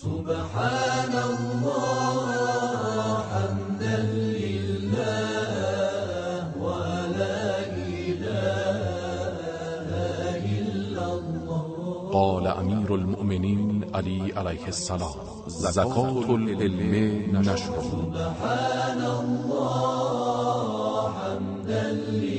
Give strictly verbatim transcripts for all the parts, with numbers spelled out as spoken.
سبحان الله حمدا لله ولا إله إلا الله. قال امیر المؤمنین علی علیه السلام: زکات العلم نشر. سبحان الله حمدا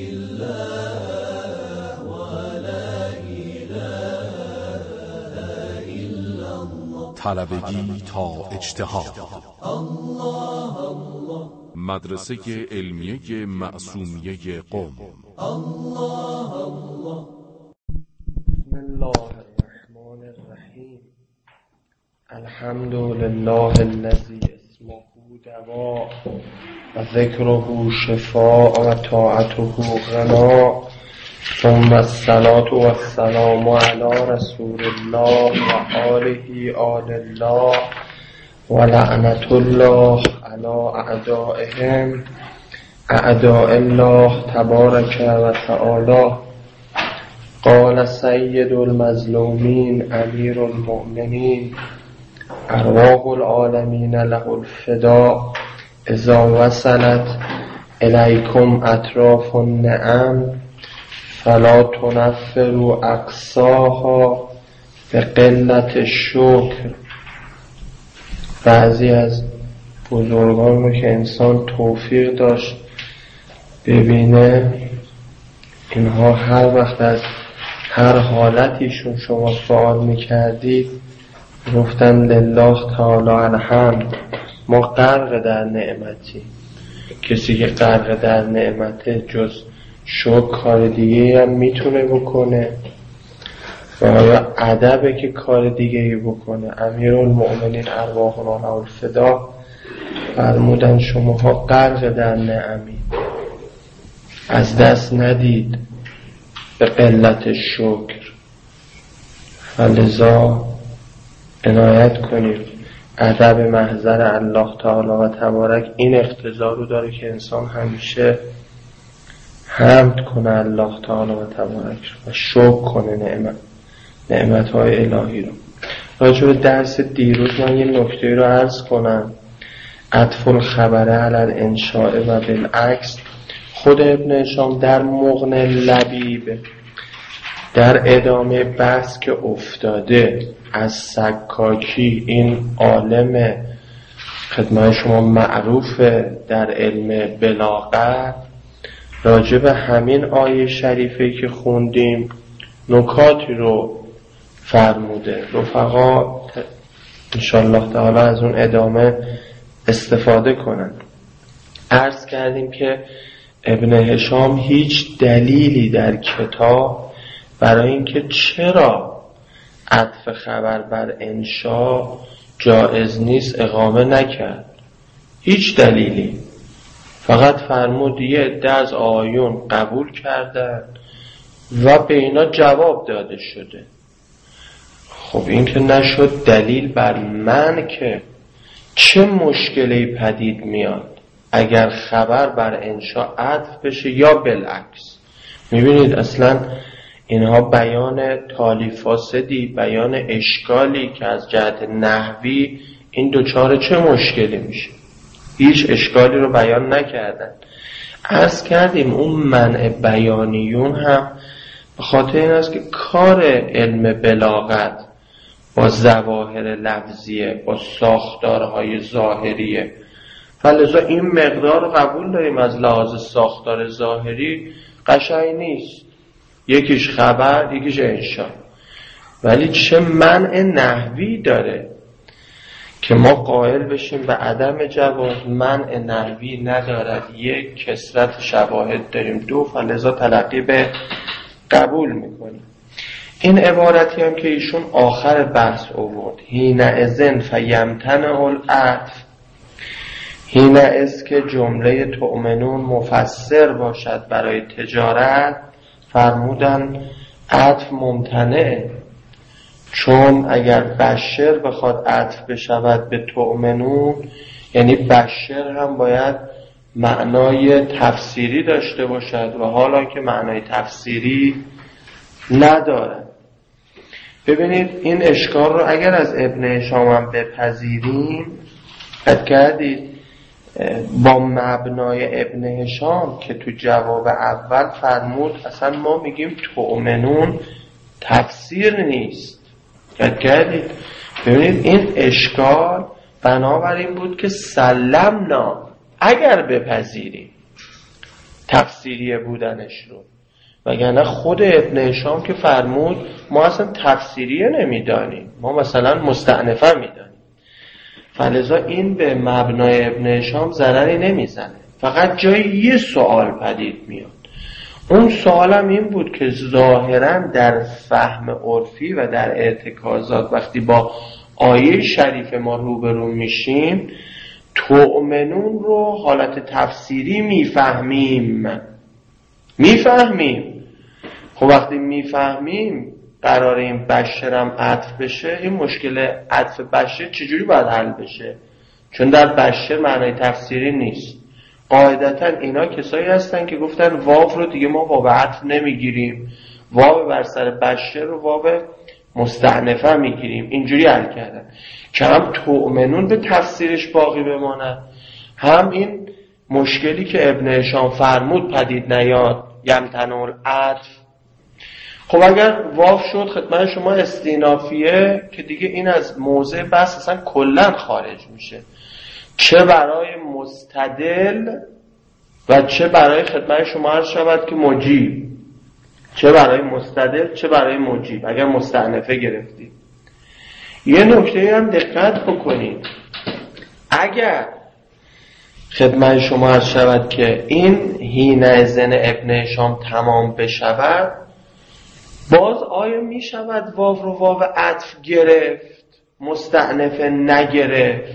لله ولا إله إلا الله. طلبگی تا اجتهاد. الله الله. مدرسه علمیه معصومیه قم. الله الله. بسم الله الرحمن الرحیم. الحمد لله الذی اسمه دواء و ذکره شفاء و طاعته غنا، ثم الصلاة و السلام علی رسول الله و آله آل الله و لعنت الله علی اعدائهم اعداء الله تبارک و تعالی. قال سید المظلومین امیر المؤمنین ارواح العالمین له الفداء، اذا وصلت الیکم اطراف النعم فلا تنفروا اقصاها به قلت شکر. بعضی از بزرگان رو که انسان توفیق داشت ببینه، اینها هر وقت از هر حالتیشون شما سوال میکردید گفتن لله تعالی الحمد، ما غرق در نعمتی. کسی که غرق در نعمته جز شکر کار دیگه هم میتونه بکنه و آیا ادبه که کار دیگه بکنه؟ امیر المؤمنین ارواحنا له الفداء فرمودن شماها غرق در نعمی، از دست ندید به قلت شکر، فلذا عنایت کنید. ادب محضر الله تعالی و تبارک این اقتضا رو داره که انسان همیشه حمد کنه الله تعالی و تبارک و شکر کنه نعمت نعمت‌های الهی رو. راجع به درس دیروز من یه نکته رو عرض کنم. عطف الخبره علی الانشاء و بالعکس. خود ابن هشام در مغنی لبیب در ادامه بحث که افتاده از سکاکی، این عالم خدمت شما معروف در علم بلاغت، راجع به همین آیه شریفه که خوندیم نکاتی رو فرموده. رفقا انشاءالله تعالی از اون ادامه استفاده کنن. عرض کردیم که ابن هشام هیچ دلیلی در کتاب برای اینکه چرا عطف خبر بر انشا جائز نیست اقامه نکرد. هیچ دلیلی. فقط فرمود یه عده از آیون قبول کردن و به اینا جواب داده شده. خب این که نشد دلیل بر من که چه مشکلی پدید میاد اگر خبر بر انشا عطف بشه یا بالعکس. میبینید اصلا اینها بیان تالی فاسدی، بیان اشکالی که از جهت نحوی این دوچار چه مشکلی میشه، هیچ اشکالی رو بیان نکردن. عرض کردیم اون منع بیانیون هم به خاطر این است که کار علم بلاغت با ظواهر لفظیه، با ساختارهای ظاهریه، فلذا این مقدار رو قبول داریم از لحاظ ساختار ظاهری قشنگ نیست، یکیش خبر یکیش انشا. ولی چه منع نحوی داره که ما قائل بشیم به عدم جواز؟ منع نحوی ندارد. یک، کثرت شواهد داریم. دو، فلذا تلقی به قبول میکنیم. این عبارتی هم که ایشون آخر بحث آورد، حینئذ فیمتنع العطف، حینئذ که جمله تؤمنون مفسر باشد برای تجارت، فرمودن عطف ممتنعه، چون اگر بشر بخواد عطف بشود به تؤمنون، یعنی بشر هم باید معنای تفسیری داشته باشد و حالا که معنای تفسیری نداره. ببینید این اشکال رو اگر از ابن هشام هم بپذیریم، قد کردید با مبنای ابن هشام که تو جواب اول فرمود اصلا ما میگیم تؤمنون تفسیر نیست. قد کردید ببینید این اشکال بنابراین بود که سلمنا، اگر بپذیریم تفسیریه بودنش رو، وگرنه خود ابن هشام که فرمود ما اصلا تفسیریه نمیدانیم، ما مثلا مستأنفه میدانیم. فلذا این به مبنای ابن هشام ضرری نمیزنه، فقط جای یه سوال پدید میاد. اون سوالم این بود که ظاهرا در فهم عرفی و در ارتکازات وقتی با آیه شریف ما روبرو میشیم تؤمنون رو حالت تفسیری میفهمیم میفهمیم خب وقتی میفهمیم قرار این بشرم عطف بشه، این مشکل عطف بشر چجوری باید حل بشه؟ چون در بشر معنای تفسیری نیست. قاعدتا اینا کسایی هستن که گفتن واو رو دیگه ما واو عطف نمیگیریم، واو بر سر بشر رو واو مستأنفه میگیریم. اینجوری حل کردن که هم تؤمنون به تفسیرش باقی بماند، هم این مشکلی که ابن هشام فرمود پدید نیاد، یمتنع العطف. خب اگر واو شد خدمت شما استینافیه که دیگه این از موضع بحث اصلا کلن خارج میشه، چه برای مستدل و چه برای خدمت شما عرض شود که مجیب، چه برای مستدل چه برای مجیب اگر مستأنفه گرفتید. یه نکته هم دقت بکنید، اگر خدمت شما عرض شود که این حین زن ابن هشام تمام بشود، باز آیا می شود واو رو واو عطف گرفت مستأنفه نگرفت؟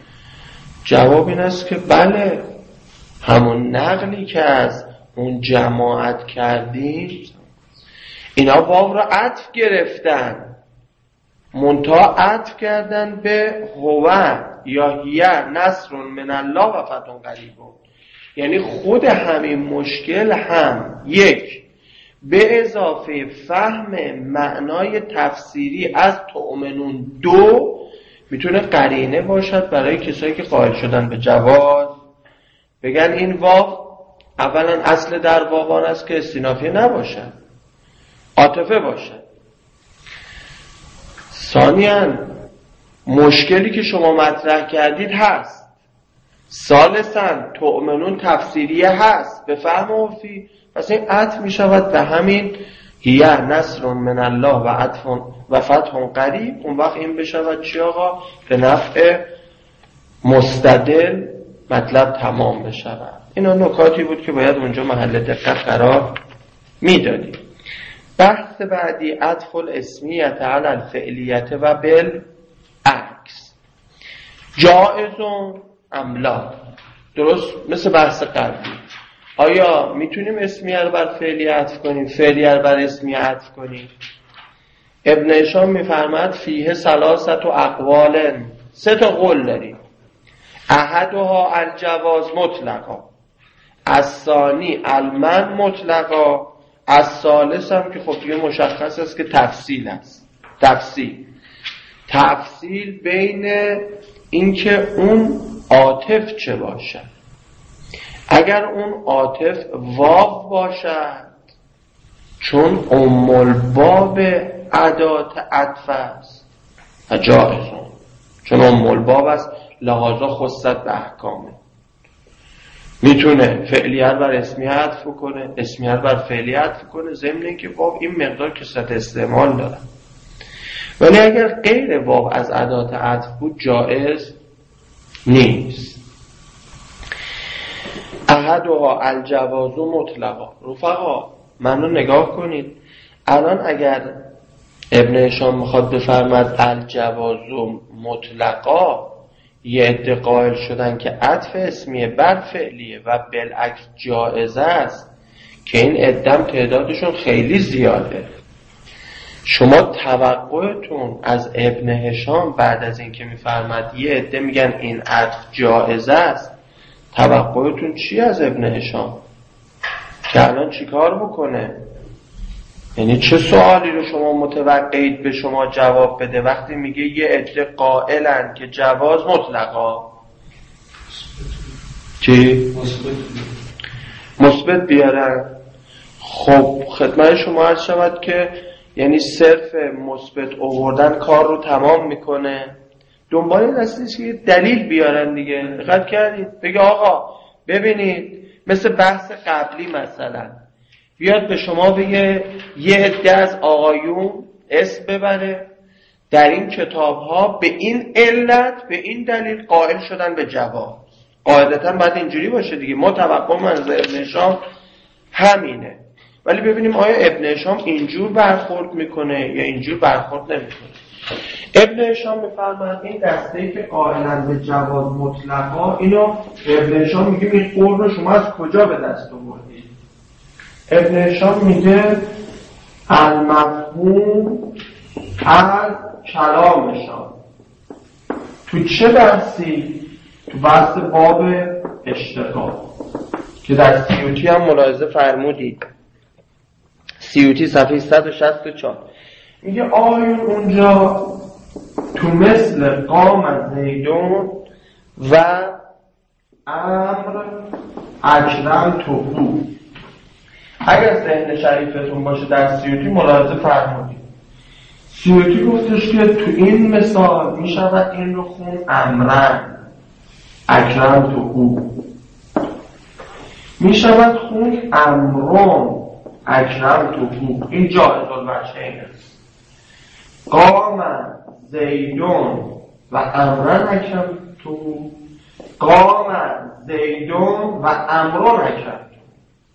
جواب این است که بله، همون نقلی که از اون جماعت کردید اینا واو رو عطف گرفتن، منتها عطف کردن به هو یا هی نصر من الله و فتح قریب. یعنی خود همین مشکل هم یک به اضافه فهم معنای تفسیری از تؤمنون دو میتونه قرینه باشد برای کسایی که قائل شدن به جواز، بگن این واو اولا اصل در واوان است که استینافیه نباشد، عاطفه باشد. ثانیاً مشکلی که شما مطرح کردید هست. ثالثاً تؤمنون تفسیریه هست به فهم عرفی، پس این عطف می شود به همین هی نصر من الله و عطف و فتح قریب. اون وقت این بشود چی آقا؟ به نفع مستدل مطلب تمام بشود. اینا نکاتی بود که باید اونجا محل دقت قرار می دادیم. بحث بعدی عطف الاسمیت علی الفعلیت و بالعکس، جائزون ام لا. درست مثل بحث قبلی، آیا میتونیم اسمیه رو بر فعلیه عطف کنیم، فعلیه رو بر اسمیه عطف کنیم؟ ابن هشام میفرماد فیه ثلاثت و اقوال، سه تا قول داریم. احدها الجواز مطلقا، الثانی المنع مطلقا، الثالث هم که خب دیگه مشخص است که تفصیل است. تفصیل تفصیل بین اینکه اون عاطف چه باشد. اگر اون عاطف واو باشد چون ام الباب ادات عطف است و جائزون، چون ام الباب است لحاظا خصت به احکامه، میتونه فعلیه بر اسمیه عطف کنه، اسمیه بر فعلیه عطف کنه، ضمن اینکه واو این مقدار کثرت استعمال داره. ولی اگر غیر واو از ادات عطف بود جائز نیست. احدها الجواز مطلقا. رفقا منو نگاه کنید، الان اگر ابن هشام میخواد بفرماد الجواز مطلقا، یه عده قائل شدن که عطف اسمیه بر فعلیه و بالعکس جائز است که این عدم تعدادشون خیلی زیاده. شما توقعتون از ابن هشام بعد از این که میفرماد یه عده میگن این عطف جائز است، توقعتون چی از ابن هشام؟ که الان چی کار بکنه؟ یعنی چه سوالی رو شما متوقعید به شما جواب بده وقتی میگه یه عده قائلن که جواز مطلقا چی؟ مثبت بیارن. خب خدمت شما عرض شود که یعنی صرف مثبت آوردن کار رو تمام میکنه. دنبال این هستیش که دلیل بیارن دیگه. دقت کردید؟ بگه آقا ببینید مثل بحث قبلی مثلا بیاد به شما بگه یه عده از آقایون اسم ببره در این کتاب ها به این علت به این دلیل قائل شدن به جواز. قاعدتا باید اینجوری باشه دیگه. ما توقع من از ابن هشام همینه. ولی ببینیم آیا ابن هشام اینجور برخورد میکنه یا اینجور برخورد نمیکنه. ابن هشام میفرماید این دسته‌ای که قائلن به جواز مطلقا اینو ابن هشام میگه این قول رو شما از کجا به دست آوردید؟ ابن هشام میگه المفهوم از کلامشان. تو چه بحثی؟ تو بحث باب اشتغال که در سیوطی هم ملاحظه فرمودید. سیوطی صفحه صد و شصت و چهار میگه آیون اونجا تو مثل قام زیدون و امر اکرم توهو. اگر ذهن شریفتون باشه در سیوطی ملاحظه فرمودید. سیوطی گفتش که تو این مثال میشود این رو خون امرن اکرم توهو، میشود خون امرون اکرم توهو. این جایز الوجهین است. قام زیدون و امرن اکرم توهو، قام زیدون و امرون اکرم توهو.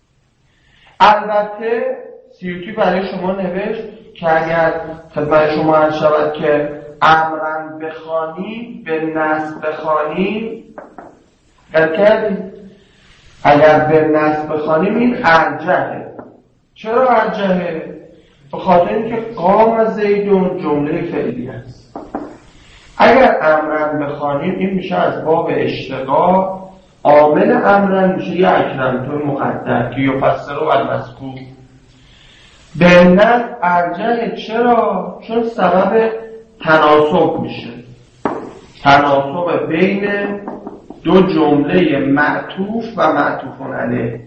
البته سیوطی برای شما نوشت که اگر خدمت شما عرض شود که امرن بخوانی به نصب بخوانی کردیم. اگر به نصب بخوانیم این ارجحه. چرا ارجحه؟ به خاطر اینکه قام زیدون جمله فعلی است. اگر امرن بخوانیم این میشه از باب اشتغال. عامل امرن میشه یه اکرم توی مقدر که یفسر و المذکور. به نصب ارجحه. چرا؟ چون سبب تناسب میشه. تناسب بین دو جمله معطوف و معطوف علیه.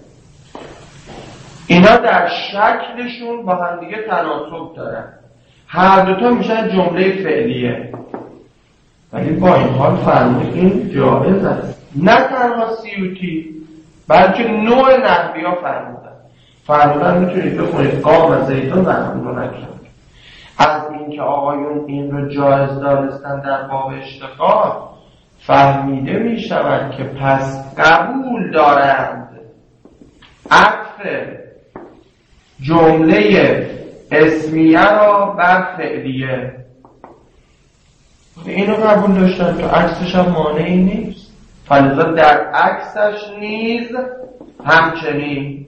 اینا در شکلشون با هم دیگه تناسب دارن. هر دوتا میشن جمله فعلیه. ولی با این حال فرمود این جایز است. نه تنها سیوطی بلکه نوع نحوی ها فرمودن. فرمودن میتونید بخونید قام زیدون و امرون اکرم. از اینکه آقایون این رو جایز دانستن در باب اشتغال فهمیده می شود که پس قبول دارند عطف جمله اسمیه را بر فعلیه. اینو قبول داشتن تو عکسش هم مانعی نیست. فلذا در عکسش نیز همچنین.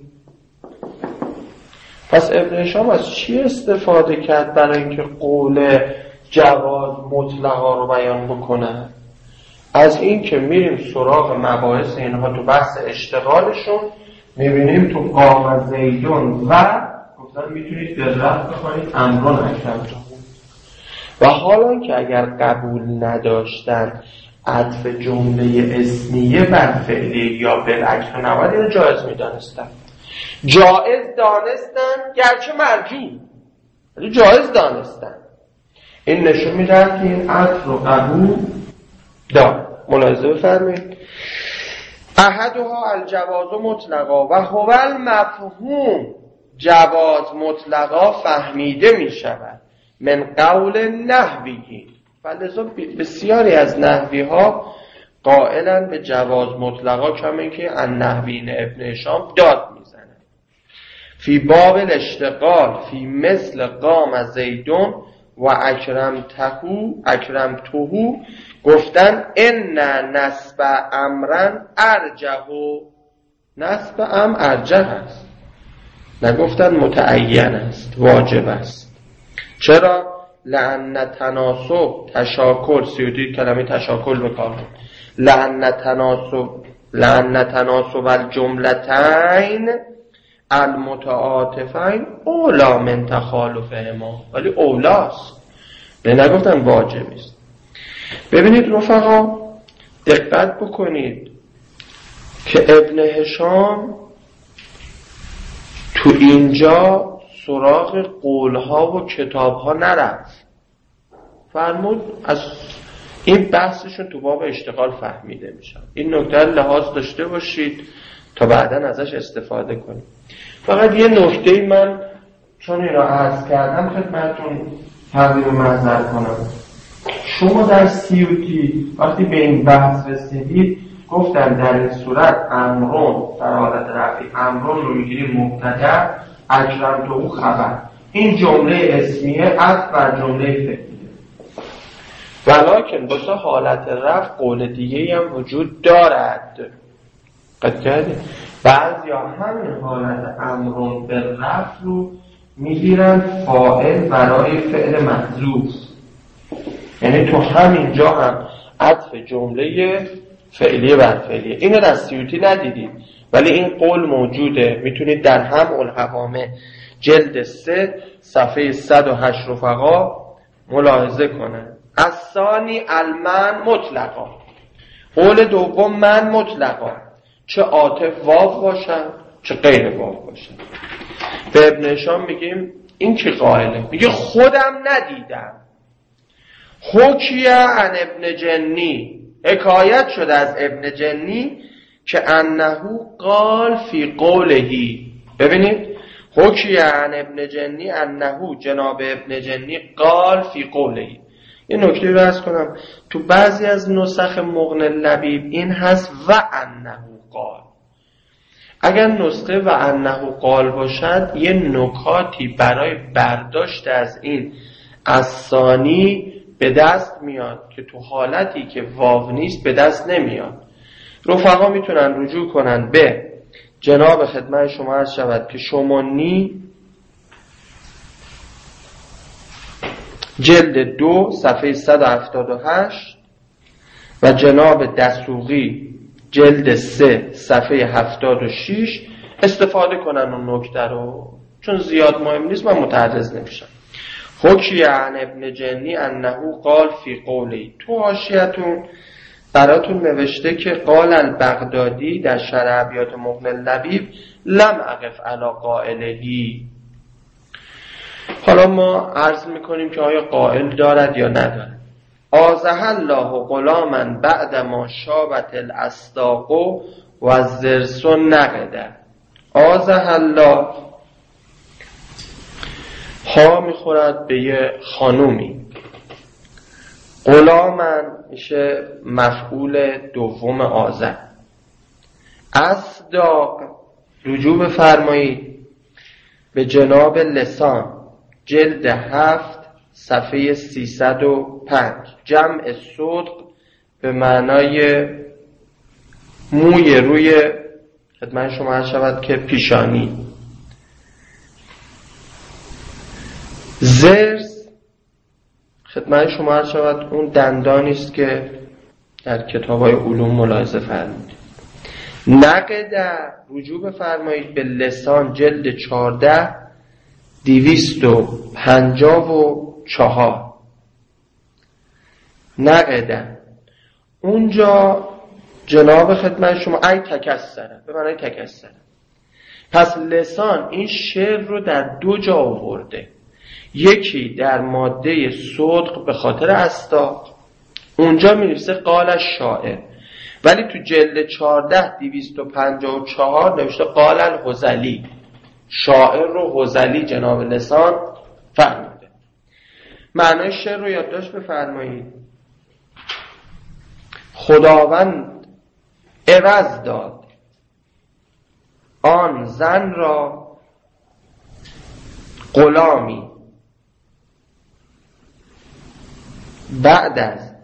پس ابن هشام از چی استفاده کرد برای اینکه قول جواز مطلقا رو بیان بکنه؟ از این که میریم سراغ مباحث اینها تو بحث اشتغالشون میبینیم تو قام زیدون و گفتن میتونید به رفت بخونید امرون اکرم توهو. و حالا که اگر قبول نداشتن عطف جمله اسمیه بر فعلی یا بالعکس نباید اینو جایز میدانستن. جایز دانستن گرچه مرجوع، ولی جایز دانستن. این نشون میدن که این عطف رو قبول دار. ملاحظه بفرمایید. احدها الجواز مطلقا و هو المفهوم. جواز مطلقا فهمیده می شود من قول نحوی. فلذا بسیاری از نحوی ها قائلن به جواز مطلقا کمی که ان نحوین ابن هشام داد میزنن. فی باب الاشتغال فی مثل قام زیدون و اکرم تهو اکرم توهو گفتن ان نسب امرن ارجحو. نسب ام ارجح است. نگفتن متعین است، واجب است. چرا؟ لأن تناسب تشاکل. سیوطی کلمه تشاکل بکار. لأن تناسب لأن تناسب الجملتین المتعاطفین اولا من تخالفهما، ولی اولاست، نه نگفتن واجبی است. ببینید رفقا دقت بکنید که ابن هشام تو اینجا سراغ قولها و کتابها نرفت، فرمود از این بحثشون تو باب اشتغال فهمیده میشن. این نکته لحاظ داشته باشید تا بعداً ازش استفاده کنید. فقط یه نکته من چون این را عرض کردم خدمتتون تقدیم معذرت کنم. شما در سیوتی وقتی به این بحث رسیدید گفتن در این صورت امرون در حالت رفعی امرون رو میگیریم مبتدا، اکرم تو خبر، این جمله اسمیه عطف بر جمله فعلیه. ولکن واسه حالت رفع قول دیگه هم وجود دارد. قد کردید بعضی ها همین حالت امرون به رفع رو میگیرن فاعل برای فعل محذوف، یعنی تو همین جا هم عطف جمله فعلیه بر فعلیه. اینو در سیوطی ندیدید ولی این قول موجوده، میتونید در هم الحوامه جلد سه صفحه صد و هشت رفقا ملاحظه کنه. الثانی المن مطلقا، قول دوم من مطلقا، چه عاطف واو باشن چه غیر واو باشن. به ابن هشام میگیم این کی قائله؟ میگه خودم ندیدم. حکیه عن ابن جنی، حکایت شده از ابن جنی که انهو قال فی قولهی. ببینید حکیه عن ابن جنی انهو جناب ابن جنی قال فی قولهی. یه نکته رو عرض کنم، تو بعضی از نسخ مغنی لبیب این هست و انهو قال. اگر نسخه و انهو قال باشد یه نکاتی برای برداشت از این الثانی به دست میاد که تو حالتی که واو نیست به دست نمیاد. رفقا میتونن رجوع کنن به جناب خدمت شما عرض شود که شمانی جلد دو صفحه صد و هفتاد و هشت و جناب دسوقی جلد سه صفحه هفتاد و شش استفاده کنن اون نکته رو، چون زیاد مهم نیست من متعرض نمیشم. حکیه عن ابن جنی انهو قال فی قولی. تو حاشیه‌تون براتون نوشته که قال البغدادی در شرح ابیات مغنی لبیب لم اقف علی قائلهی. حالا ما عرض میکنیم که آیا قائل دارد یا ندارد. آزه الله غلاما بعد ما شابت الاستاق و الزرس نقده. آزه الله ها میخورد به یه خانومی، غلامن میشه مفعول دوم آزه. اصداق رجوع بفرمایید به جناب لسان جلد هفت صفحه سیصد و پنج. جمع صدق به معنای موی روی خدمت شما عرض شود که پیشانی. زرس خدمت شما عرض شود اون دندانی است که در کتاب‌های علوم ملاحظه فرمودید. نقد رجوع بفرمایید به لسان جلد چهارده دویست و پنجاه و چهار. نقدن اونجا جناب خدمت شما ای تکسره به معنی تکسره. پس لسان این شعر رو در دو جا آورده، یکی در ماده صدق به خاطر استاق، اونجا می نویسه قال شاعر، ولی تو جلد چهارده دویست و پنجاه و چهار نوشته قال الهذلی. شاعر رو هذلی جناب لسان فهمیده. معنای شعر رو یادداشت بفرمایید. خداوند عوض داد آن زن را غلامی بعد از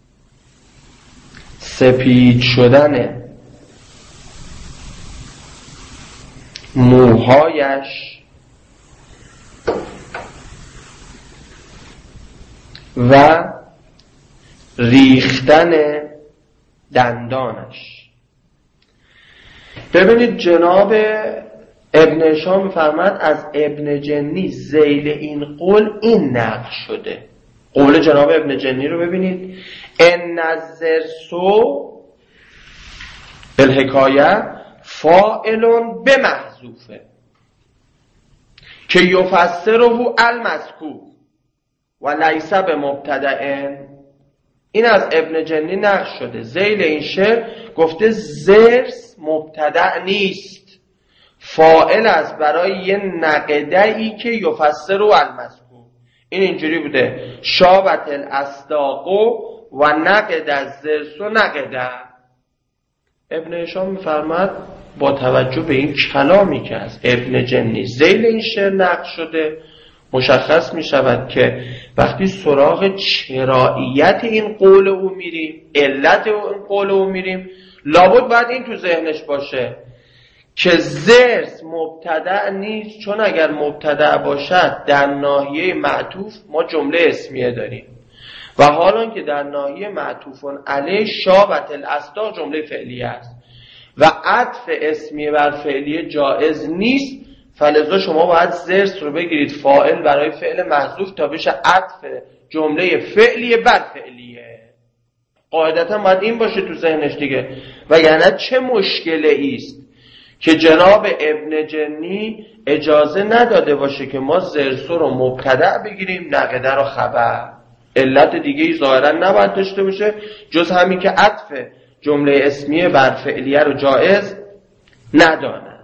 سپید شدن موهایش و ریختن دندانش. ببینید جناب ابن هشام میفرماد از ابن جنی ذیل این قول این نقل شده. قول جناب ابن جنی رو ببینید، ان الزرسو بالحکایه فاعلون به محذوفه که یفسره المذکور و لیس به مبتدئن. این از ابن جنی نقل شده. ذیل این شعر گفته زرس مبتدأ نیست، فاعل است برای یه نقده‌ای که یفسره المذکور. این اینجوری بوده شابت الاصداق و نقد الزرس و نقده. ابن هشام میفرماد با توجه به این کلامی که از ابن جنی ذیل این شعر نقل شده مشخص می شود که وقتی سراغ چراییت این قول او میریم، علت این قول او میریم، لابد باید این تو ذهنش باشه که زرس مبتدأ نیست، چون اگر مبتدأ باشد در ناحیه معطوف ما جمله اسمیه داریم و حالا که در ناحیه معطوفون علیه شابت الاصداق جمله فعلیه است و عطف اسمیه بر فعلیه جائز نیست، فلذا شما باید زرس رو بگیرید فاعل برای فعل محذوف تا بشه عطف جمله فعلیه بر فعلیه. قاعدتا باید این باشه تو ذهنش دیگه. و یعنی چه مشکلی است که جناب ابن جنی اجازه نداده باشه که ما زرس رو مبتدأ بگیریم نقده رو خبر. علت دیگه ای ظاهرا نباید داشته باشه جز همین که عطف جمله اسمیه بر فعلیه رو جائز ندانه.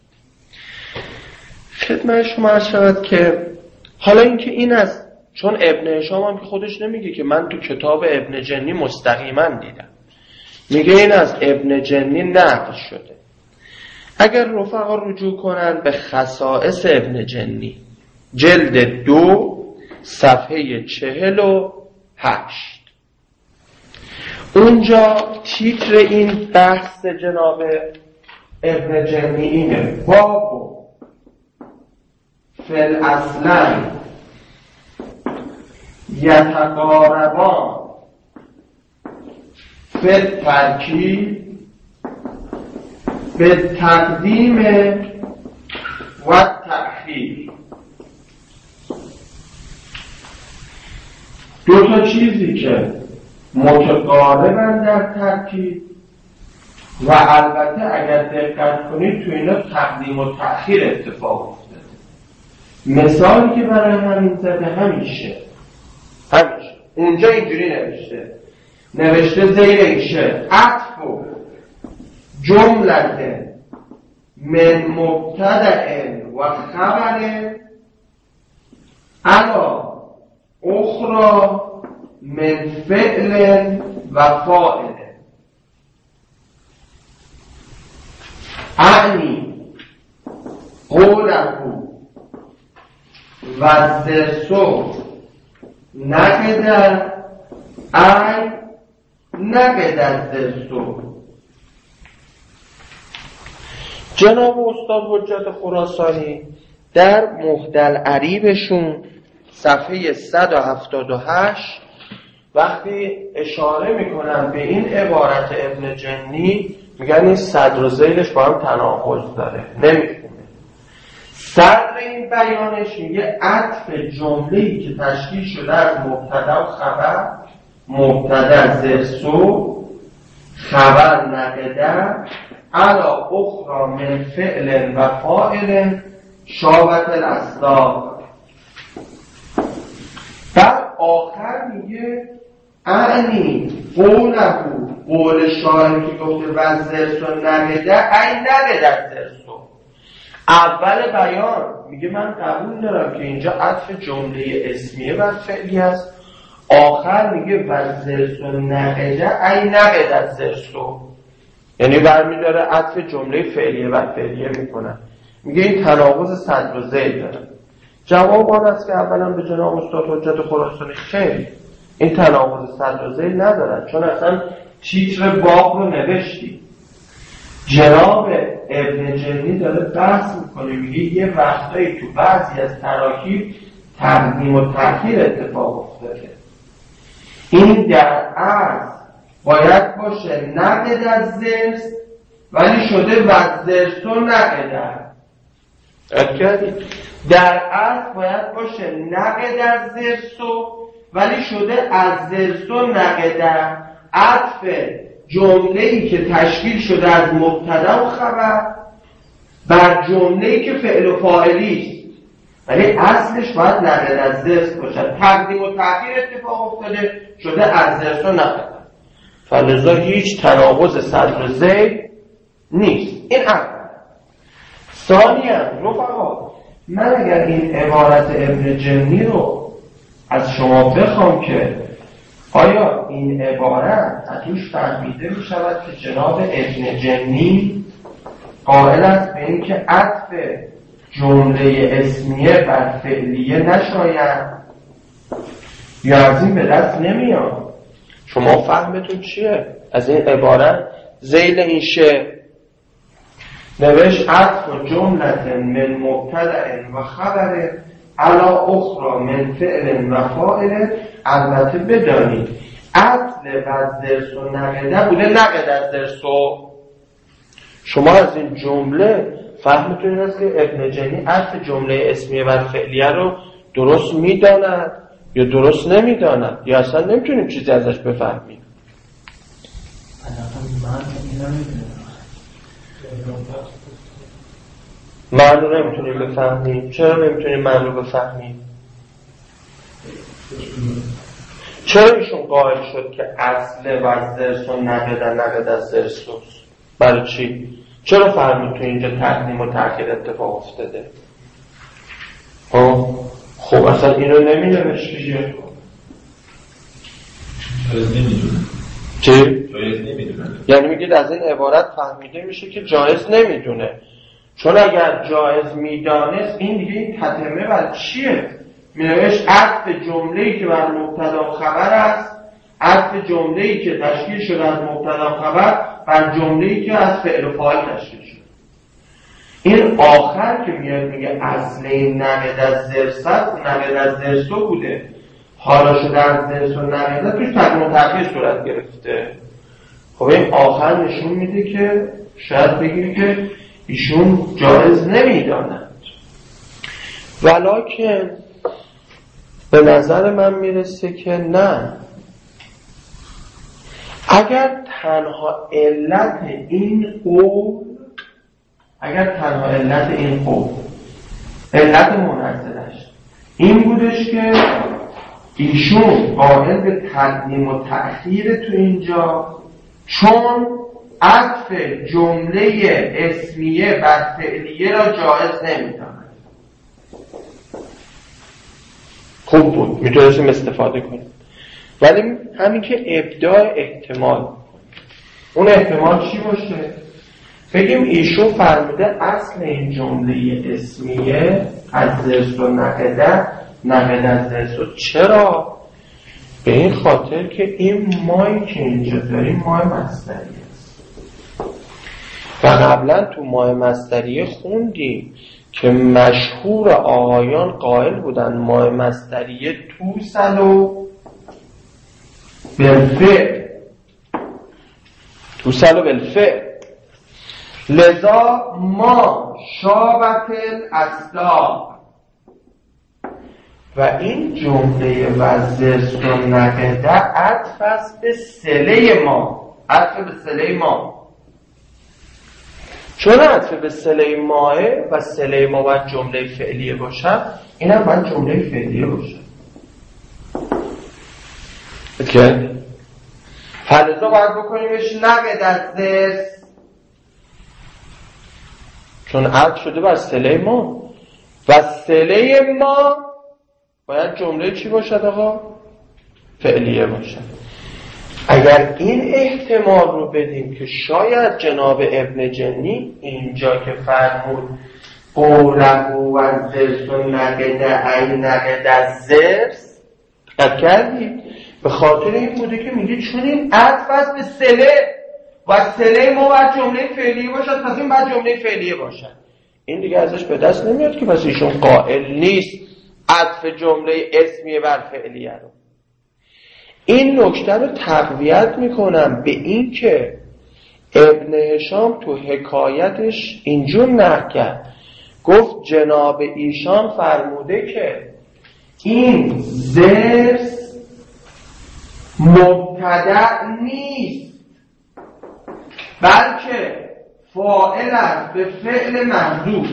خدمت شما عرض شود که حالا اینکه این است، چون ابن هشام هم که خودش نمیگه که من تو کتاب ابن جنی مستقیما دیدم، میگه این از ابن جنی نقل شده. اگر رفقا رجوع کنن به خصائص ابن جنی جلد دو صفحه چهل و هشت، اونجا تیتر این بحث جناب ابن جنی اینه بابو فل اصلن یتقاربان فل ترکیب به تقدیم و تأخیر. دو تا چیزی که متقاربن در ترکیب و البته اگر دقت کنید تو اینا تقدیم و تأخیر اتفاق افتاده. مثالی که برای همین زده همیشه همیشه اونجا اینجوری نوشته نوشته زیر ایشه عطف و جملت من مبتدأ و خبر علا اخرى من فعل و فاعل. اعنی قوله و زرسو نقدر ای نقدر زرسو. جناب استاد حجت خراسانی در مهدل عریبشون صفحه صد و هفتاد و هشت وقتی اشاره میکنن به این عبارت ابن جنی میگن این صدر و ذیلش با هم تناقض داره، نمیخونه. صدر این بیانش میگه عطف جمله‌ای که تشکیل شده از مبتدا و خبر، مبتدا زرسو، خبر نقده، علا اخرى من فعل و فاعل شابت الاصداق. بعد آخر میگه اعنی قوله قول شاعر که گفته و زرسو نقده ای نقده زرسو. اول بیان میگه من قبول دارم که اینجا عطف جمله اسمیه بر فعلی است، آخر میگه و زرسو نقده ای نقده زرسو، یعنی برمیداره عطف جمله فعلیه بر فعلیه میکنن. میگه این تناقض صدر و ذیل داره. جواب آن است که اولا به جناب استاد حجت خراسانی خیلی این تناقض صدر و ذیل ندارد، چون اصلا تیتر باب رو نوشتی. جناب ابن جنی داره بحث میکنه، میگه یه وقتایی تو بعضی از تراکیب تقدیم و تأخیر اتفاق افتاده. این در اصل باید باشه نقد از زرس ولی شده و زرسو نقده. کردید در اصل باید باشه نقد از زرسو، ولی شده از زرسو نقد عطف جمله‌ای که تشکیل شده از مبتدا و خبر بر جمله‌ای که فعل و فاعلی است، ولی اصلش باید نقد از زرس باشه. تقدیم و تأخیر اتفاق افتاده شده از زرس و نقد، فلذا هیچ تناقض صدر زید نیست. این اول. ثانیاً رفقا، من اگر این عبارت ابن جنی رو از شما بخوام که آیا این عبارت از توش فهمیده می شود که جناب ابن جنی قائل است به این که عطف جمله اسمیه بر فعلیه نشاید، یا از این به دست نمیاد؟ شما فهمتون چیه از این عبارت؟ ذیل این شعر نوشت عطف جملت من مبتدأ و خبر علی اخرى من فعل و فاعل. البته بدانید اصل و درس و نقده بوده نقد از درس و. شما از این جمله فهمتون این است که ابن جنی عطف جمله اسمیه بر فعلیه رو درست میداند یا درست نمیداند، یا اصلا نمیتونیم چیزی ازش بفهمیم. من رو نمیتونیم بفهمیم. چرا نمیتونیم من رو بفهمیم؟ چرا ایشون قائل شد که اصل و از درس و نقد نقد از درس؟ برای چی؟ چرا فرمود تو اینجا تقدیم و تأخیر اتفاق افتاده؟ خب اصلا اینو نمی نوشت دیگه. جایز نمیدونه. چی؟ جایز نمیدونه. یعنی میگید از این عبارت فهمیده میشه که جایز نمیدونه، چون اگر جایز میدانست این دیگه این تتمه بر چیه؟ مینوشت عطف جمله‌ای که بر مبتدا و خبر است، عطف جمله‌ای که تشکیل شده از مبتدا و خبر بر جمله‌ای که از فعل و فاعل تشکیل شده. این آخر که میاد میگه اصل این نقد از زرست، نقد از زرستو بوده، حالا شده از زرست و نقد توش تقدیم و تأخیر صورت گرفته. خب این آخر نشون میده که شاید بگیم که ایشون جایز نمیدانند. ولکن به نظر من میرسه که نه، اگر تنها علت این قول اگر تنها علت این قول علت منزلش این بودش که ایشون قائل به تقدیم و تأخیر تو اینجا، چون عطف جمله اسمیه بر فعلیه را جایز نمیداند. خوب بود، میتونستیم استفاده کنیم، ولی همین که ابداع احتمال، اون احتمال چی باشه؟ بگیم ایشون فرموده اصل این جمله اسمیه از درس و نقده نقد از درس و. چرا؟ به این خاطر که این مایی که اینجا داریم مای مصدری است و قبلا تو مای مصدریه خوندیم که مشهور آقایان قائل بودن مای مصدریه توصل و بالفعل، توصل و بالفعل، لذا ما شابت الاسلاق. و این جمله وزرس و نقده عطف است به صله ما، عطف به صله ما. چون عطف به صله ماه و صله ما باید جمله فعلیه باشد، این هم باید جمله فعلیه باشد. اوکی؟ فلذا باید بکنیمش نقد از درس، چون عطف شده بر صله ما و صله ما باید جمله چی باشد آقا؟ فعلیه باشد. اگر این احتمال رو بدیم که شاید جناب ابن جنی اینجا که فرمود قوله و زرس و نقده این نقده از زرس قد کردید، به خاطر این بوده که میگه چون این عطف است به صله و صله ما باید جمله فعلیه باشد، پس این باید جمله فعلیه باشد. این دیگه ازش به دست نمیاد که پس ایشون قائل نیست عطف جمله اسمیه بر فعلیه رو. این نکته رو تقویت میکنم به این که ابن هشام تو حکایتش اینجور نقل کرد، گفت جناب ایشان فرموده که این ضرس مبتدأ نیست بلکه فاعل است به فعل محذوف.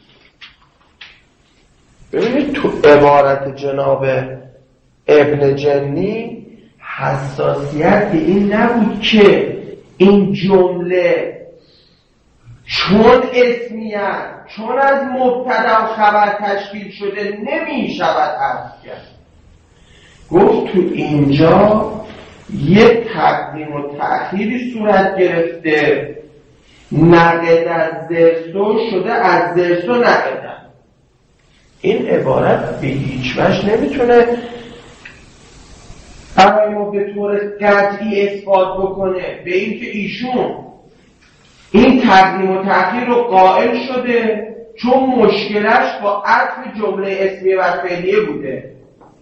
ببینید تو عبارت جناب ابن جنی حساسیت به این نبود که این جمله چون اسمیت چون از مبتدا و خبر تشکیل شده نمی شود حذف کرد. گفت تو اینجا یک تقدیم و تأخیری صورت گرفته، نقد از زرسو شده از زرسو نقدن. این عبارت به هیچ وجه نمیتونه برای ما به طور قطعی اثبات بکنه به این که ایشون این تقدیم و تأخیر رو قائل شده چون مشکلش با عطف جمله اسمیه و فعلیه بوده.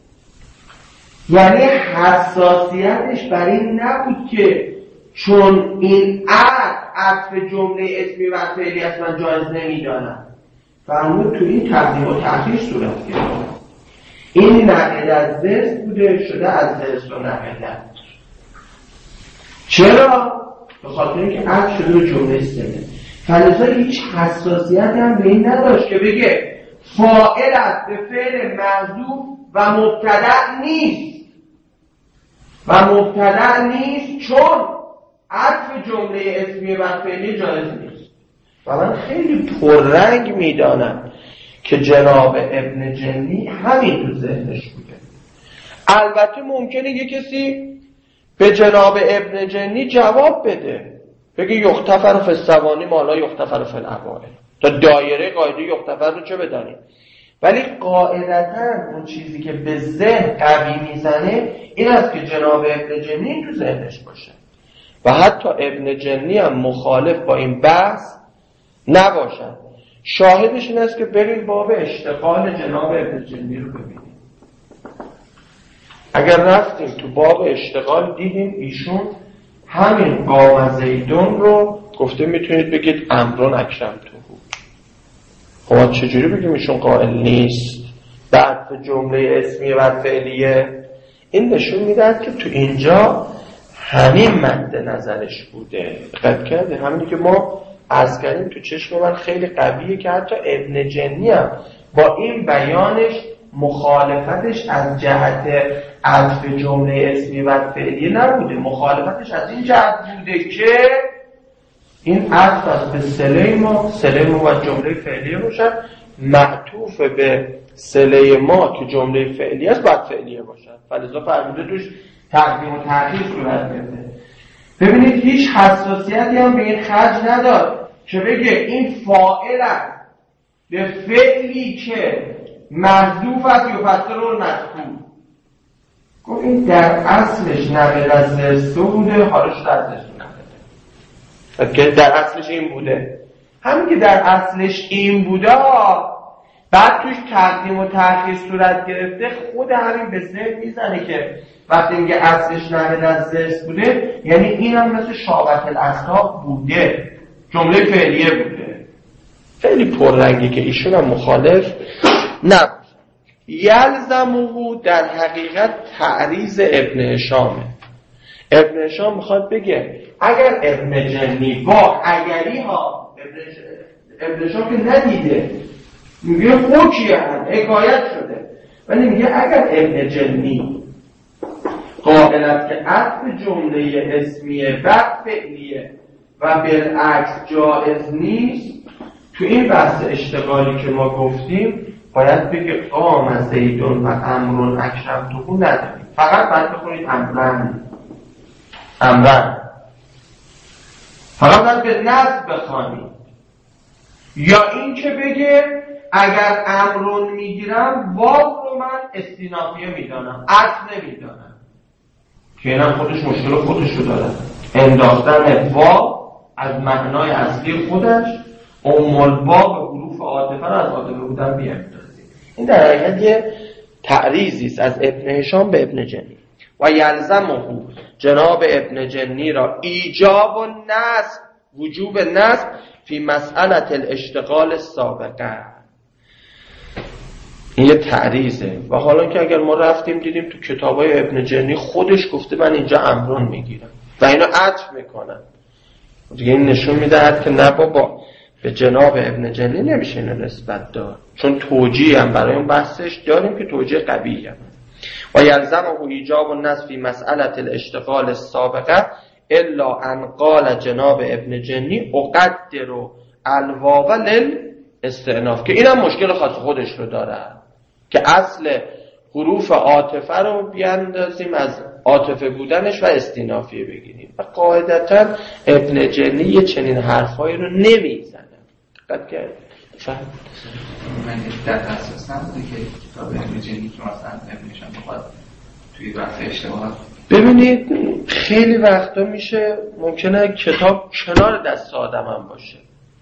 یعنی حساسیتش بر این نبود که چون این عطف عطف جمله اسمیه و فعلیه است من جایز نمیدانم. فرمود تو این تقدیم و تأخیر صورت گرفت. این نقد از زرس بوده شده از زرس و نقد. چرا؟ به خاطر اینکه عطف شده به جمله اسمیه. فلذا هیچ حساسیت هم به این نداشت که بگه فاعل است به فعل محذوف و مبتدأ نیست و مبتدأ نیست چون عطف جمله اسمیه و فعلی جایز نیست. و من خیلی پررنگ میدانم که جناب ابن جنی همین تو ذهنش بوده. البته ممکنه یه کسی به جناب ابن جنی جواب بده بگه یختفر فی الثوانی مالا یختفر فی الاوائل، تا دایره قاعده یختفر رو چه بدانیم. ولی قاعدتاً اون چیزی که به ذهن قوی میزنه این است که جناب ابن جنی تو ذهنش باشه و حتی ابن جنی هم مخالف با این بحث نباشد. شاهدش این است که بریم باب اشتغال جناب ابن جنی رو ببینیم. اگر رفتیم تو باب اشتغال دیدیم ایشون همین قام زیدون رو گفته میتونید بگید امرون اکرم تو. خب چجوری بگیم ایشون قائل نیست بعد جمله اسمیه و فعلیه؟ این نشون میده که تو اینجا همین مد نظرش بوده. دقت کردید همینی که ما عرض کردیم تو چشم من خیلی قویه که حتی ابن جنی هم با این بیانش مخالفتش از جهت عطف جمله اسمی و فعلیه نبوده، مخالفتش از این جهت بوده که این عطف از به صله ما صله ما و جمله فعلیه باشد، معطوف به صله ما که جمله فعلیه است باید فعلیه باشد. فلذا فرموده توش تقدیم و تأخیر صورت گرفته. ببینید هیچ حساسیتی هم به این خرج نداد که بگه این فاعل است به فعلی که محذوف است یفسر المذکور. گفت این در اصلش نقل از زرسو بوده، حالا شد از زرسو نقل. که در اصلش این بوده، همین که در اصلش این بوده بعد توش تقدیم و تأخیر صورت گرفته، خود همین به ذهن میزنه که وقتی میگه اصلش نقل از زرس بوده یعنی این هم مثل شابت الاصحاب بوده، جمله فعلیه بوده. خیلی پررنگی که ایشون هم مخالف نبود. یلزمه در حقیقت تعریض ابن هشامه. ابن هشام میخواد بگه اگر ابن جنی با اگری ها، ابن هشام که ندیده میگه خوکیه هم حکایت شده، ولی میگه اگر ابن جنی قائل است که عطف جمله اسمیه بعد فعلیه و بالعکس جائز نیست، تو این بحث اشتغالی که ما گفتیم باید بگه قام زیدون و امرون اکرمتهو نداریم، فقط باید بخونید امرن امرن فقط باید به نصب بخوانید. یا این که بگه اگر امرون میگیرم واو رو من استینافیه میدانم، عطف نمیدانم، که اینم خودش مشکل خودش رو داره. انداختن واو از معنای اصلی خودش ام الباب حروف عاطفه رو از عاطفه بودن بیامدازی. این در حقیقت یه تعریضی است از ابن هشام به ابن جنی. و یلزمه جناب ابن جنی را ایجاب و نصب، وجوب نصب فی مسئله الاشتغال السابقه. این یه تعریضه. و حالا که اگر ما رفتیم دیدیم تو کتابای ابن جنی خودش گفته من اینجا امرون میگیرم و اینو عطف میکنم، دیگه این نشون میدهد که نه بابا به جناب ابن جنی نمیشه اینو نسبت داد، چون توجیه هم برای اون بحثش داریم که توجیه قوی هم و یلزمه ایجاب النص فی مسئله الاشتغال السابقه الا ان قال جناب ابن جنی اقدر الواو للاستئناف، که اینم مشکل خاص خودش رو داره که اصل حروف عاطفه رو بیاندازیم از عاطفه بودنش و استینافیه بگیریم و قاعدتا ابن جنی یه چنین حرفایی رو نمیزنه. دقت کردید؟ فهم من در اساس نبوده که کتاب ابن جنی که مثلا ابنشان بخواد توی بحث اشتباهات. ببینید خیلی وقتا میشه ممکنه کتاب کنار دست آدم هم باشه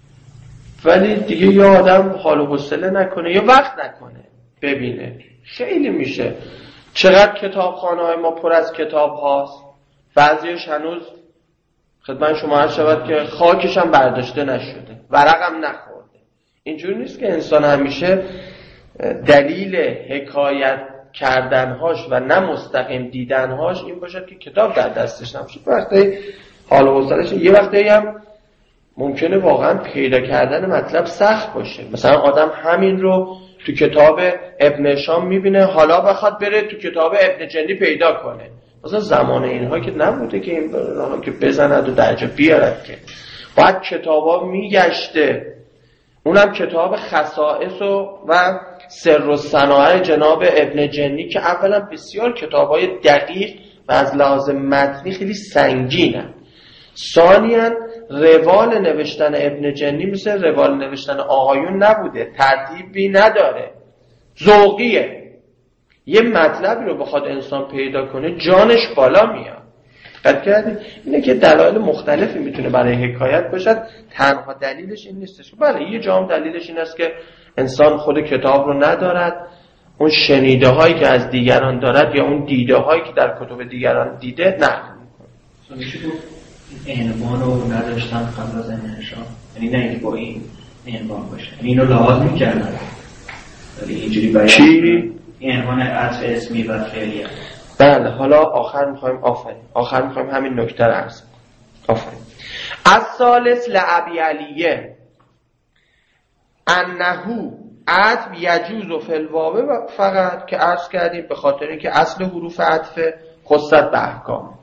ولی دیگه یا آدم حال و حوصله نکنه یا وقت نکنه ببینه. خیلی میشه چقدر کتابخانه های ما پر از کتاب هاست، بعضیش هنوز خدمت شما عرض شود که خاکش هم برداشته نشده، ورقم نخورده. اینجوری نیست که انسان همیشه دلیل حکایت کردنهاش و نه مستقیم دیدنهاش این باشد که کتاب در دستش نباشه. وقتی حال و حوصله‌اش، یه وقتی هم ممکنه واقعا پیدا کردن مطلب سخت باشه. مثلا آدم همین رو تو کتاب ابن هشام میبینه، حالا بخواد بره تو کتاب ابن جنی پیدا کنه. مثلا زمان اینها که نبوده که این رانا که بزند و درجا بیارد، که باید کتابا میگشته، اونم کتاب خصائص و, و سر و صنایع جناب ابن جنی که اولا بسیار کتابای دقیق و از لحاظ متنی خیلی سنگینن، ثانیاً روال نوشتن ابن جنی مثل روال نوشتن آقایون نبوده، ترتیبی نداره، ذوقیه. یه مطلبی رو بخواد انسان پیدا کنه جانش بالا میاد. قد کردیم اینه که دلایل مختلفی میتونه برای حکایت باشد، تنها دلیلش این نیستش. بله یه جام دلیلش این است که انسان خود کتاب رو ندارد، اون شنیده هایی که از دیگران دارد یا اون دیده هایی که در کتب دیگران دیده نقل میکنه. عنوان رو نداشتن قبل از انشام، یعنی نه اینکه با این عنوان باشه، یعنی اینو لحاظ میکردن ولی اینجوری بیان چی؟ عنوان عطف اسمی و فعلیه. بله حالا آخر میخوایم آفرین آخر میخوایم همین نکته رو عرض آفرین. از ثالث لعبی علیه انهو عطف یجوز فی الواو فقط، که عرض کردیم به خاطر اینکه اصل حروف عطف خصت به احکام.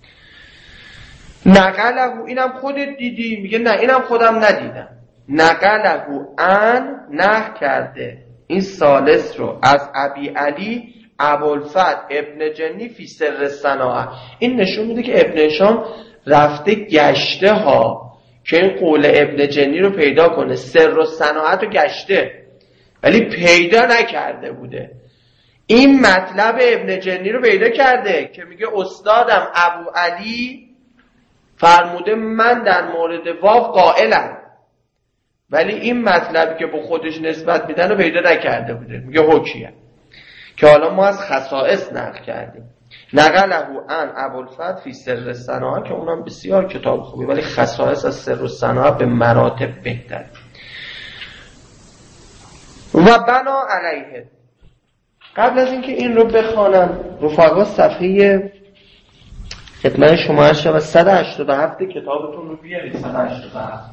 نقله، اینم خودت دیدی، میگه نه اینم خودم ندیدم. نقله ان نه کرده این ثالث رو از ابی علی ابوالفتح ابن جنی فی سر صناعه. این نشون میده که ابن هشام رفته گشته ها که این قول ابن جنی رو پیدا کنه، سر و صناعت رو گشته ولی پیدا نکرده بوده. این مطلب ابن جنی رو پیدا کرده که میگه استادم ابو علی فرموده من در مورد واو قائلم، ولی این مطلبی که به خودش نسبت میدن رو پیدا نکرده بوده، میگه حکیه، که حالا ما از خصائص نقل کردیم. نقله ان ابوالفتح فی سر صناعه، که اونم بسیار کتاب خوبی، ولی خصائص از سر صناعه به مراتب بهتر. و بنا علیه. قبل از اینکه این رو بخوانم رفقا، صفحه خدمت شما هست و صد و هشتاد و هفت کتابتون رو بیارید. صد و هشتاد و هفت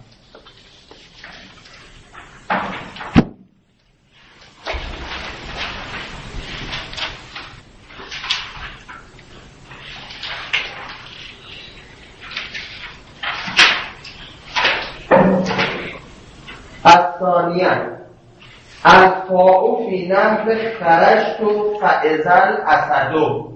الثانیه الفاء فی نحو خرجت فاذا الاسد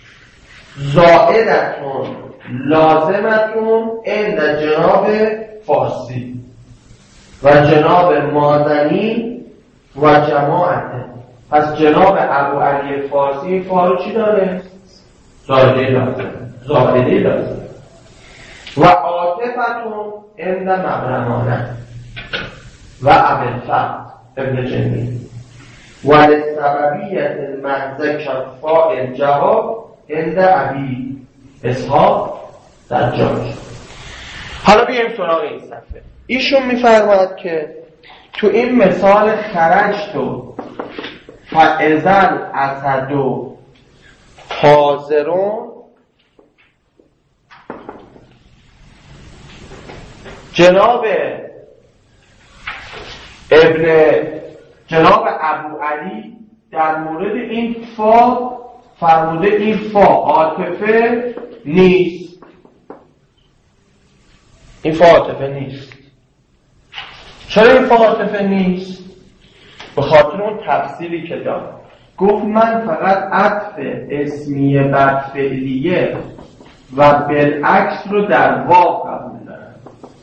زائدتون لازمتون عند جناب فارسی و جناب مازنی و جماعت. پس جناب ابو علی فارسی فارو چی داره؟ زائده لازم زائده لازم و عاطفتون عند مبرمانه و ابوالفتح ابن جنی و لسببیت المحض کفاء جواب عند ابی اسحاق در جاش. حالا بیایم سراغ این صفحه. ایشون میفرماید که تو این مثال خرج تو فاذا الاسد حاضرون. جناب ابن جناب ابو علی در مورد این فا فرموده این فا عاطفه نیست. این فا عاطفه نیست. چرا این فا عاطفه نیست؟ به خاطر اون تفسیری که داد. گفت من فقط عطف اسمیه بر فعلیه و بالعکس رو در واو قبول دارم.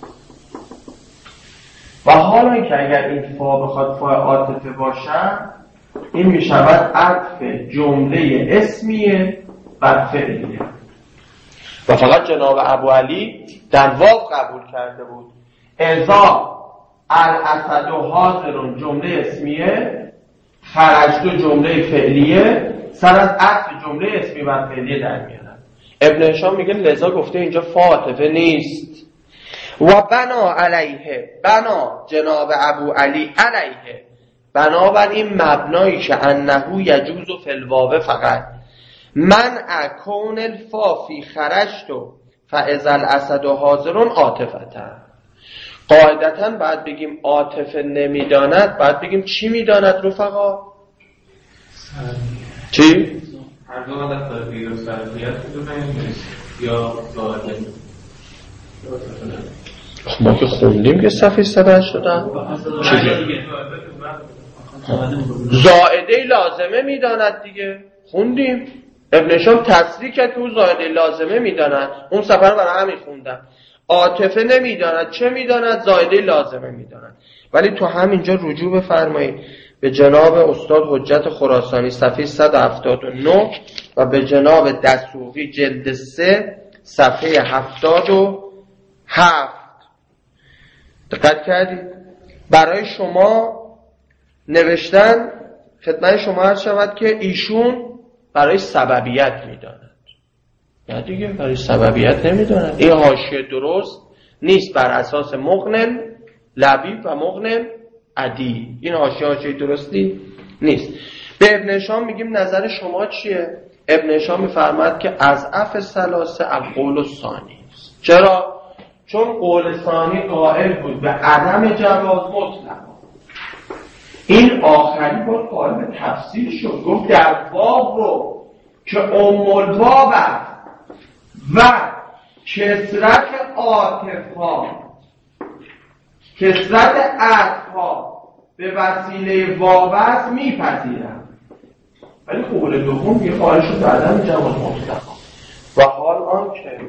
و حالا که اگر این فا بخواد فا عاطفه باشه، این می شود عطف جمله اسمیه بر فعلیه. و فقط جناب ابو علی در واو قبول کرده بود. اذا الاسد حاضرون جمله اسمیه، خرجت جمله فعلیه، سر از عطف جمله اسمی بر فعلیه در میارن. ابن هشام میگه لذا گفته اینجا فا عاطفه نیست. و بنا علیه، بنا جناب ابو علی علیه، بنابر این مبنایی که انهو یجوز فی الواو فقط من اکون الفا فی خرجت فاذا الاسد حاضرون عاطفه. قاعدتاً باید بگیم عاطفه نمیداند، باید بگیم چی میداند رفقا؟ چی؟ هر دو حالت داره بگیر و سرفیت میدونه یا زاده. ما که خوندیم که صفحه صد و هشتاد چیزی؟ زائده لازمه میداند دیگه، خوندیم. ابن هشام تصریح کرد که او زائده لازمه میداند، اون صفحه رو برای همین خوندم. عاطفه نمیداند، چه میداند؟ زائده لازمه میداند. ولی تو همینجا رجوع بفرمایید به جناب استاد حجت خراسانی صفحه صد و هفتاد و نه و به جناب دسوقی جلد سه صفحه هفتاد و هفت. دقت کردید؟ برای شما نوشتن خدمت شما عرض شود که ایشون برای سببیت میداند. نه دیگه برای سببیت نمیداند. این حاشیه درست نیست بر اساس مغنم لبیب و مغنم عدی. این حاشیه حاشیه درستی نیست. به ابن هشام میگیم نظر شما چیه؟ ابن هشام میفرماید که از اف ثلاثه القول الثانی است. چرا؟ چون قول ثانی قائل بود به عدم جواز مطلق. این آخری بود قائل به تفسیر شد. گفت در باب رو که ام الباب است و کسرت عاطفها کسرت عطفها به وسیله واو است میپذیرم. ولی قول دوم یه خواهش رو بعدم جواز مطلق. و حال آن که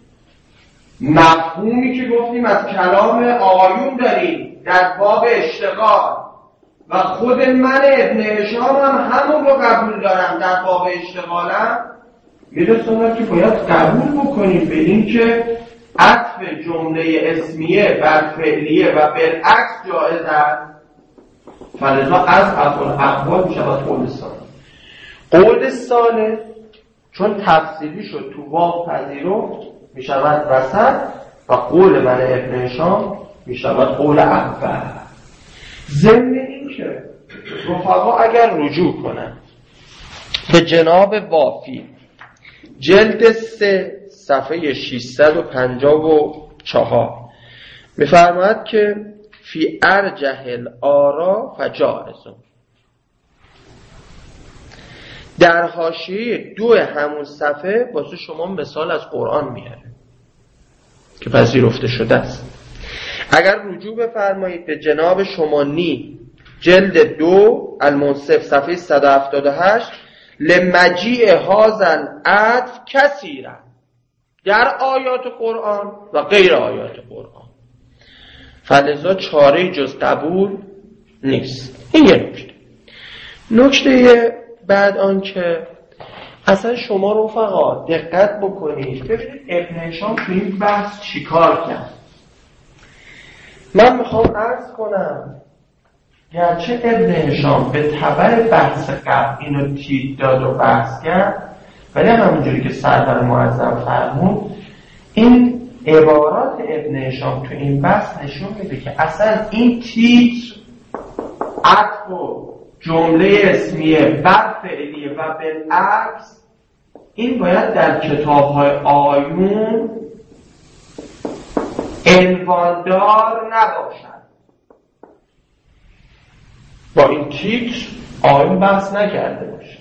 مفهومی که گفتیم از کلام آقایون داریم در باب اشتغال و خود من ابن هشام هم همون رو قبول دارم در باب اشتغالم، میرسوند که باید قبول بکنیم به این که عطف جمله اسمیه بر فعلیه و بالعکس جایز است. فلذا از افعال اقوال میشود قول ثانی. قول ثالث چون تفصیلی شد تو واو پذیرو میشود وسط و قول من ابن هشام میشود قول اول. ضمن این که رفقا اگر رجوع کنن به جناب وافی جلد سه صفحه ششصد و پنجاه و چهار میفرماید که فی ارجح الآرا فجائز. در حاشیه دو همون صفحه واسه شما مثال از قرآن میاره که پذیرفته شده است. اگر رجوع بفرمایید به جناب شمانی جلد دو المنصف صفحه صد و هفتاد و هشت لمجیع هازن عطف کثیرا در آیات قرآن و غیر آیات قرآن، فلذا چاره جز قبول نیست. این یه نکته. نکته بعد آن که اصلا شما رفقا دقت بکنید ببینید ابن هشام تو این بحث چیکار کرد. من میخوام عرض کنم گرچه ابن هشام به تبع بحث قبل اینو تیک داد و بحث کرد، ولی همونجوری که سرور معظم فرمود این عبارات ابن هشام تو این بحث نشون میده که اصلا این تیتر عطف و جمله اسمیه بر فعلیه و بالعکس، این باید در کتاب‌های آیون عنواندار نباشد. با این تیتر آیون بحث نکرده باشه.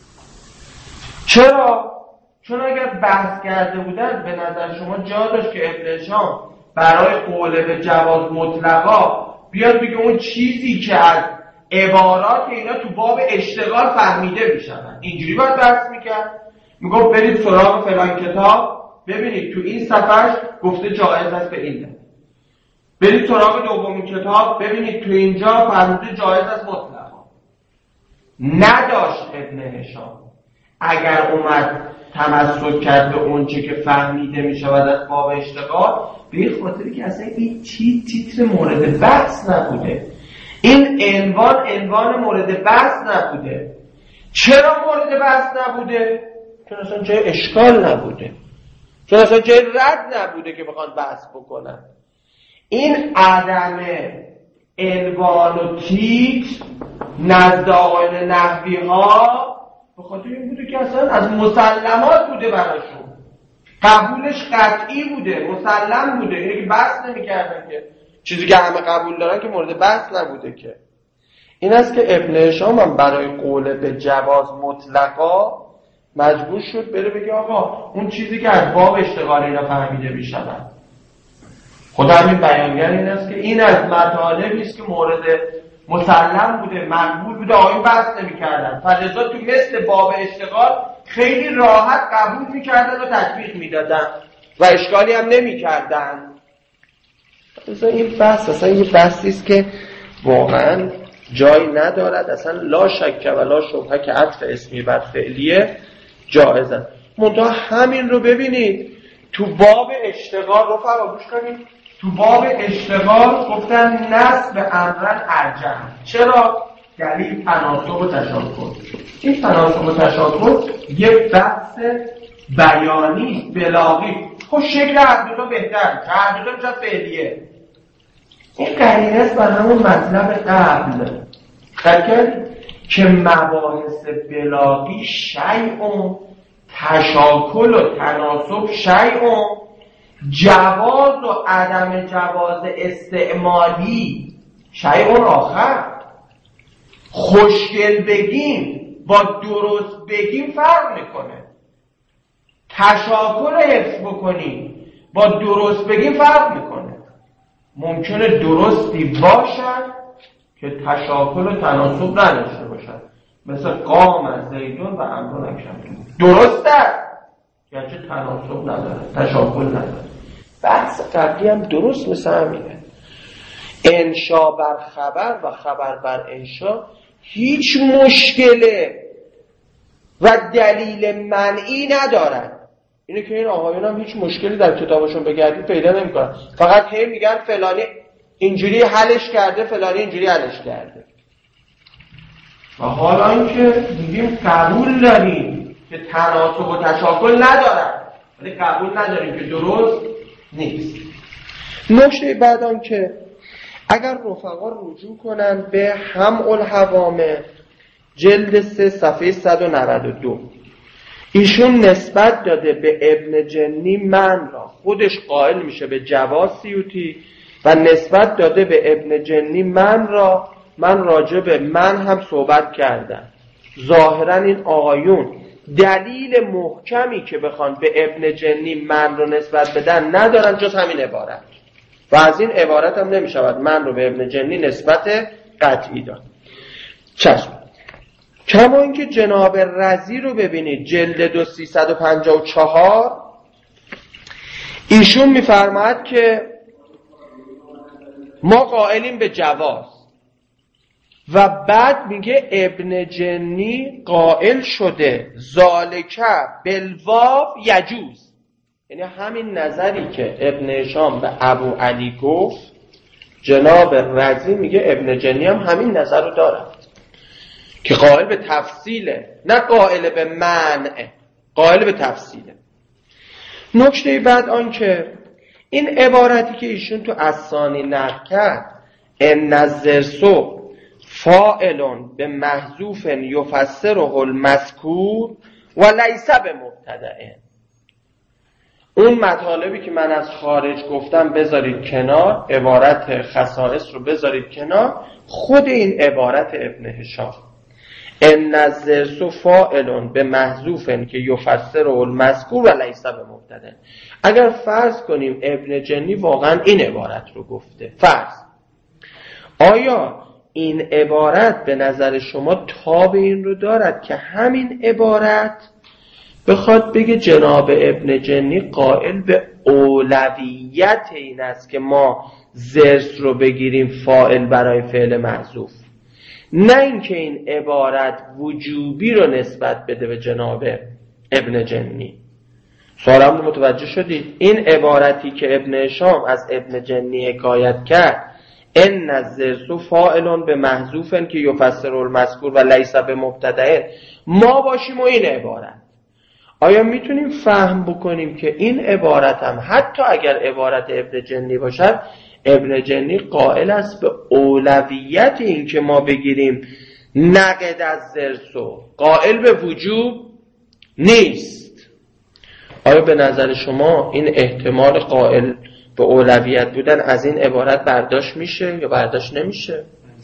چرا؟ چون اگر بحث کرده بودن به نظر شما جا داشت که ابن هشام برای قول به جواز مطلقا بیاد بگه اون چیزی که از عبارات اینا تو باب اشتغال فهمیده میشن. اینجوری باید بحث میکرد. میگفت برید سراغ فلان کتاب ببینید تو این صفحش گفته جایز است به این ده. برید سراغ دومین کتاب ببینید تو اینجا فهمیده جایز است مطلقا. نداشت ابن هشام. اگر اومد تمسک کرد به اون چه که فهمیده میشود از باب اشتغال، به این خاطری که اصلا این چی تیتر مورد بحث نبوده، این عنوان عنوان مورد بحث نبوده. چرا مورد بحث نبوده؟ چون اصلا جای اشکال نبوده، چون اصلا جای رد نبوده که بخوان بحث بکنن. این عدم عنوان و تیتر نزد آقایان نحوی ها به خاطر این بوده که اصلا از مسلمات بوده براشون، قبولش قطعی بوده، مسلم بوده. اینه که بحث نمی کردن، که چیزی که همه قبول دارن که مورد بحث نبوده. که این است که ابن هشام هم برای قول به جواز مطلقا مجبور شد بره بگه آقا اون چیزی که از باب اشتغال اینا فهمیده میشن. خدا همین بیانگر این است که این از مطالبی است که مورد مسلم بوده، مقبول بوده، آیون بحث نمی‌کردن. فلذا تو مثل باب اشتغال خیلی راحت قبول می‌کردن و تطبیق می‌دادن و اشکالی هم نمی‌کردن. مثلا این بحث اصلا یه بحثی است که واقعا جایی ندارد، اصلا لا شک و لا شبهه که عطف اسمی بر فعلیه جایزه. منتها همین رو ببینید تو باب اشتغال رو فراموش کنید. تو باب اشتغال گفتن نصب امرن ارجح. چرا؟ دلیل تناسب و تشاکل. این تناسب و تشاکل یه بحث بیانی بلاغی. خب شکل هر دو تا بهتر، هر دو تا میشه فعلیه. این قرینه است بر همون مطلب قبل که مباحث بلاغی شیء، تشاکل و تناسب شیء، جواز و عدم جواز استعمالی شیء آخر. خوشگل بگیم با درست بگیم فرق میکنه. تشاکل حفظ بکنیم با درست بگیم فرق میکنه. ممکنه درستی باشن که تشاکل و تناسب نداشته باشن، مثل قام از زیدون و امرون اکشن. درسته گرچه تناسب نداره، تشاکل نداره. بحث قبلی هم درست مثل همینه. انشا بر خبر و خبر بر انشا هیچ مشکله و دلیل منعی ندارن. اینه که این آقایون هم هیچ مشکلی در کتابشون بگردید پیدا نمی‌کنن. فقط هی میگن فلانی اینجوری حلش کرده، فلانی اینجوری حلش کرده. و حالا اینکه میگیم قبول داریم که تناسب و تشاکل ندارن، ولی قبول نداریم که درست نیست. نکته بعد آن که اگر رفقا رجوع کنن به همع الحوامه جلد سه صفحه صد و نود و دو، ایشون نسبت داده به ابن جنی من را، خودش قائل میشه به جواز سیوطی و نسبت داده به ابن جنی من را. من راجع به من هم صحبت کردم. ظاهرا این آقایون دلیل محکمی که بخوان به ابن جنی من رو نسبت بدن ندارن جز همین عبارت، و از این عبارت هم نمیشود من رو به ابن جنی نسبت قطعی داد. چشم. کما اینکه جناب رضی رو ببینید جلد دو سیصد و پنجاه و چهار، ایشون میفرماید که ما قائلیم به جواز، و بعد میگه ابن جنی قائل شده ذالک بالواو یجوز. یعنی همین نظری که ابن هشام به ابو علی گفت، جناب رضی میگه ابن جنی هم همین نظر رو دارد که قائل به تفصیله، نه قائل به منع، قائل به تفصیله. نکته بعد آن که این عبارتی که ایشون تو اسانی نقل کرد، ان الزرسو فاعل به محذوف یفسره المذکور و لیس به مبتدأ. اون مطالبی که من از خارج گفتم بذارید کنار، عبارت خصائص رو بذارید کنار، خود این عبارت ابن هشام ان الزرس فاعل به محذوف که یفسره المذکور و لیس به مبتدأ. اگر فرض کنیم ابن جنی واقعا این عبارت رو گفته، فرض، آیا این عبارت به نظر شما تاب این رو دارد که همین عبارت بخواد بگه جناب ابن جنی قائل به اولویت این است که ما زرس رو بگیریم فاعل برای فعل محذوف، نه اینکه این عبارت وجوبی رو نسبت بده به جناب ابن جنی؟ سوالم رو متوجه شدید؟ این عبارتی که ابن هشام از ابن جنی حکایت کرد، ان الزرس فاعل به محذوف که یفسره المذکور و لیس به مبتدأ، ما باشیم و این عبارت، آیا میتونیم فهم بکنیم که این عبارت هم حتی اگر عبارت ابن جنی باشد، ابن جنی قائل است به اولویت این که ما بگیریم نقد از زرسو، قائل به وجوب نیست؟ آیا به نظر شما این احتمال قائل به اولویت بودن از این عبارت برداشت میشه یا برداشت نمیشه؟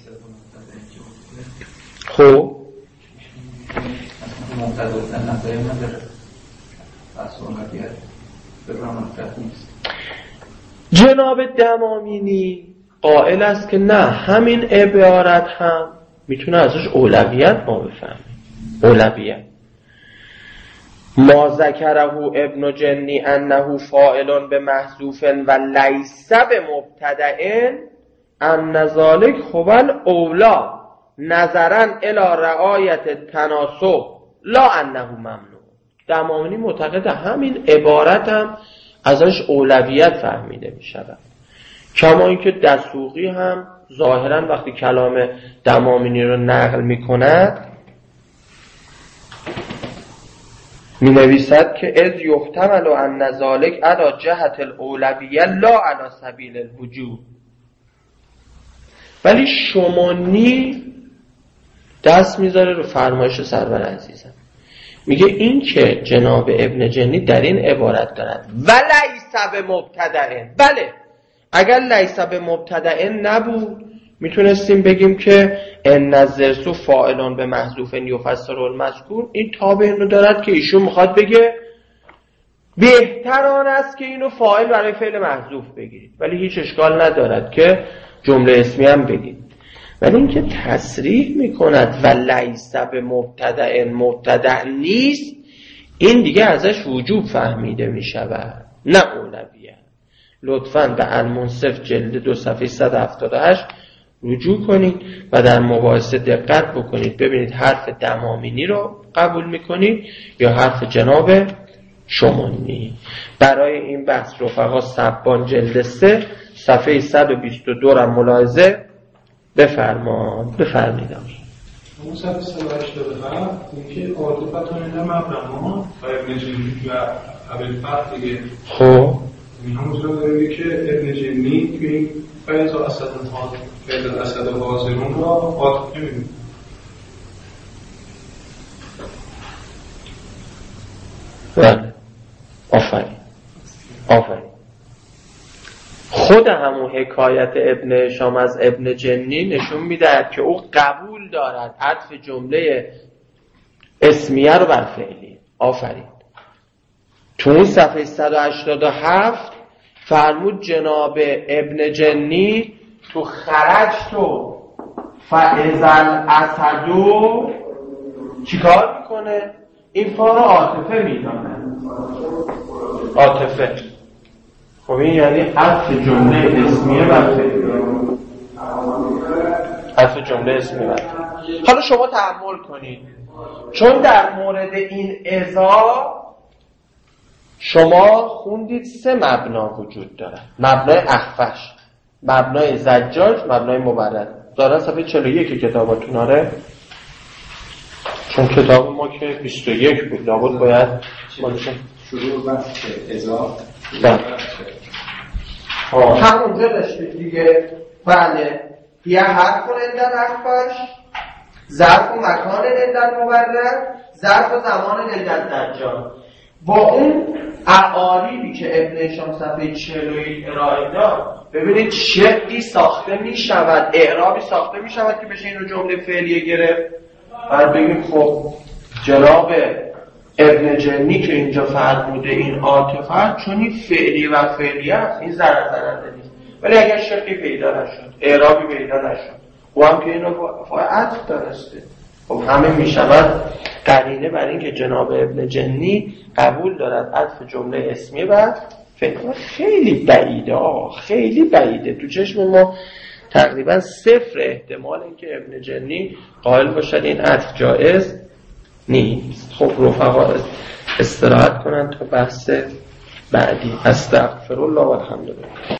خب جناب دمامینی قائل است که نه، همین عبارت هم میتونه ازش اولویت ما بفهمیم. اولویت ما ذکره ابن جنی انه فاعل به محذوف و لیس به مبتدأ ان ذلک هو الاولی نظرا الی رعایت تناسب لا انه ممنوع. دمامینی معتقد همین عبارت هم ازش اولویت فهمیده می شود، کما اینکه دسوقی هم ظاهرا وقتی کلام دمامینی رو نقل می کند می نویسد که اذ یحتمل ان ذلک علی جهت الاولویه لا علی سبیل الوجوب. ولی شمانی دست میذاره رو فرمایش سرور عزیزم، میگه این که جناب ابن جنی در این عبارت دارد و لیس به مبتدأ، بله اگر لیس به مبتدأ نبود میتونستیم بگیم که ان الزرس فاعل به محذوف یفسره المذکور، این تابع اینو دارد که ایشون میخواد بگه بهتر آن است که اینو فاعل برای فعل محذوف بگیرید، ولی هیچ اشکال ندارد که جمله اسمی هم بگید. ولی اینکه تصریح میکند و لیس به مبتدأ مبتدأ نیست، این دیگه ازش وجوب فهمیده میشود نه اولویه. لطفاً به المنصف جلد دو صفحه صد و هفتاد و هشت رجوع کنید و در مباحثه دقت بکنید ببینید حرف دمامینی رو قبول میکنید یا حرف جناب شمانی. برای این بحث رفقا سبان جلد سه صفحه صد و بیست و دو را ملاحظه بفرمان. بفرمایید. اون صفحه صد و هشتاد و هفت اینکه عاطفتون اینا مبرمان و ابن جنی و ابوالفتح دیگه، خب این همونجا داره که ابن جنی توی این فیض و اسد ها فیض و اسد و حاضرون را عاطف نمیدونه. بله آفرین آفرین. خود همون حکایت ابن هشام از ابن جنی نشون میدهد که او قبول دارد عطف جمله اسمیه رو بر فعلی. آفرین. تو اون صفحه صد و هشتاد و هفت فرمود جناب ابن جنی تو خرج تو فاذا الاسدو چیکار میکنه؟ این فا رو عاطفه میدانه. عاطفه خب این یعنی عطف جمله اسمیه بر فعلی. عطف جمله اسمیه بر فعلی. حالا شما تأمل کنید، چون در مورد این اذا شما خوندید سه مبنا وجود داره، مبنای اخفش، مبنای زجاج، مبنای مبرد. دارن صفحه چهل و یک کتاباتون آره؟ چون کتاب ما که بیست و یک بود لابد باید مالشن شروع بحث ازا همونجا داشتید دیگه. بله هی حرف عند الاخفش، ظرف و مکان عند المبرر، ظرف و زمان عند الدجال. با اون اعاریبی که ابن هشام صفحه چهل و یک ارائه داد، ببینید شکلی ساخته می شود، اعرابی ساخته می شود که بشه اینو جمله فعلیه گرفت. بعد بگیم خب جناب ابن جنی که اینجا فرموده این عاطفه چون این فعلی و فعلیه است، این ضرر زننده نیست. ولی اگر شکلی پیدا نشد، اعرابی پیدا نشد، او هم که اینو فای عطف دانسته، خب همه می شود قرینه بر این که جناب ابن جنی قبول دارد عطف جمله اسمی بعد فعلی. خیلی بعیده، آه خیلی بعیده. تو چشم ما تقریبا صفر احتمال این که ابن جنی قائل باشد این عطف جائز نیست. خب رفقا استراحت کنن تا بحث بعدی. استغفرالله و الحمدلله.